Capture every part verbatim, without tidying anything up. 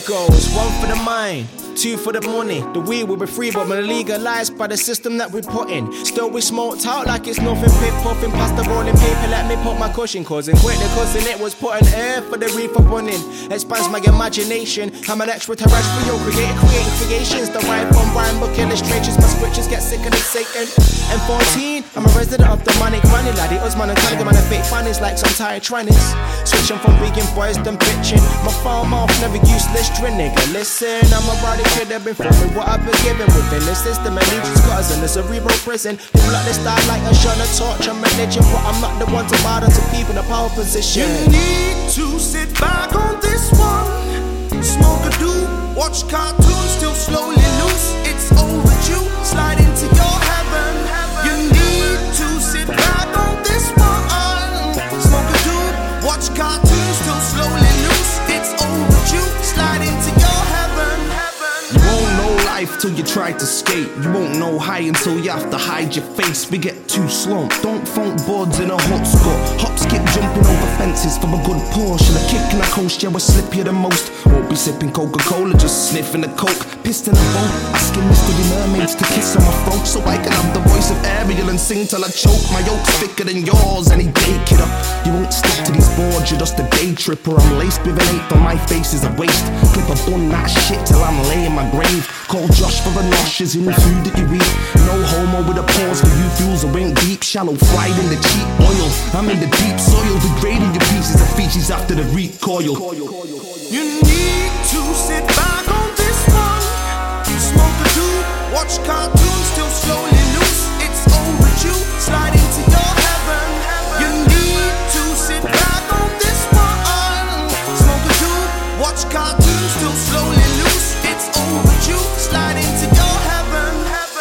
it goes. One for the mind, two for the money. The weed will be free, but we're legalized by the system that we put in. Still we smoked out like it's nothing. Pip puffing past the rolling paper, let me put my cushion. Cousin quickly cussing, it was putting air for the reefer running. Expands my imagination. I'm an extraterrestrial creator, creating creations. The right from rhyme book illustrations. My scriptures get sicker than Satan. M fourteen, I'm a resident of the manic money laddie. Usman and Cunningham and the fake funnies like some tired trannies. Switching from vegan boys than bitching. My farm off, never useless drin nigga. Listen, I'm a body kid, I've been filming what I've been given within the system. And legions got us in the cerebral prison. People like this style like a shun, a torch, a religion. But I'm not the one to bother to people in a power position. You need to sit back on this one. Smoke a doobie, watch cartoons till slowly loose. It's overdue, slide into your heaven. You need to sit back on this one. Smoke a doobie, watch cartoons till slowly loose. It's overdue, slide into your heaven. You won't know life till you try to skate. You won't know high until you have to hide your face. We get too slumped, don't funk boards in a hot spot. Hop skip jumping over fences for a good portion. A kick and a coast, yeah we're slippier than most. Won't be sipping Coca-Cola, just sniffing a coke. Pissed in a boat, asking mystery mermaids to kiss on my throat. So I can have the voice of Ariel and sing till I choke. My yoke's thicker than yours, any day kidder. You won't stick to these boards, you're just a day tripper. I'm laced with an eighth, on my face is a waste. Clip a bun that shit till I'm laying my grave. Call Josh for the noshes in the food that you eat. No homo with a pause for you fools that went deep. Shallow fried in the cheap oil. I'm in the deep soil, degrading your pieces of feces after the recoil. You need to sit back on this one. Smoke a doobie, watch cartoons till slowly loose. It's overdue, slide into your heaven. You need to sit back on this one. Smoke a doobie, watch cartoons till slowly loose. It's overdue, slide into your heaven.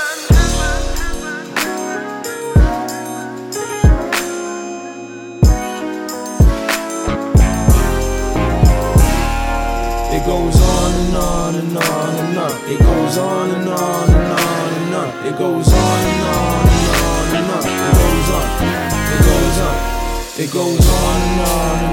It goes on and on and on and on. It goes on and on and on and on. It goes on and on and on and on. It goes on. It goes on. It goes on and on and on.